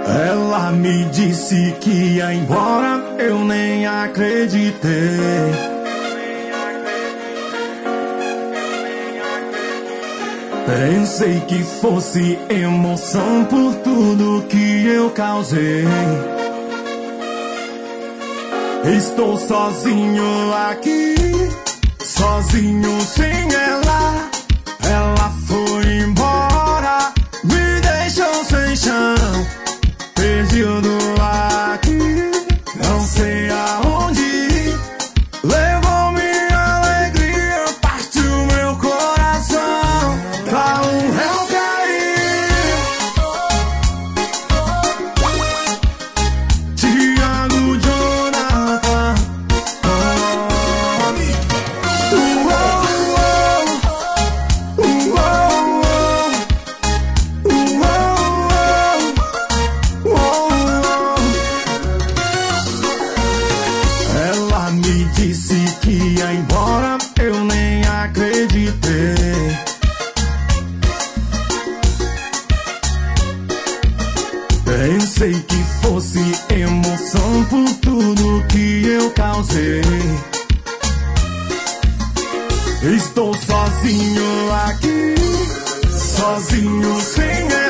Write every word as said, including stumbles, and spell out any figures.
Ela me disse que ia embora, eu nem acreditei. Pensei que fosse emoção por tudo que eu causei. Estou sozinho aqui, sozinho sem ela. Ela foi embora, me deixou sem chão, perdido aqui, não sei aonde ir. Levou minha alegria, partiu meu coração pra um réu cair. Tiago Jonathan, ela me disse que ia embora, eu nem acreditei. Pensei que fosse emoção por tudo que eu causei. Estou sozinho aqui, sozinho sem ela.